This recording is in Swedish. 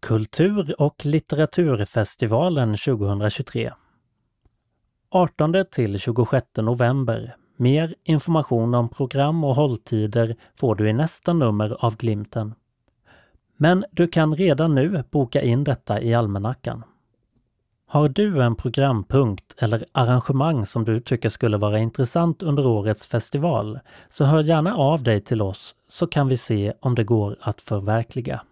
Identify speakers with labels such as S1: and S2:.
S1: Kultur- och litteraturfestivalen 2023. 18-26 november. Mer information om program och hålltider får du i nästa nummer av Glimten. Men du kan redan nu boka in detta i almanackan. Har du en programpunkt eller arrangemang som du tycker skulle vara intressant under årets festival, så hör gärna av dig till oss så kan vi se om det går att förverkliga.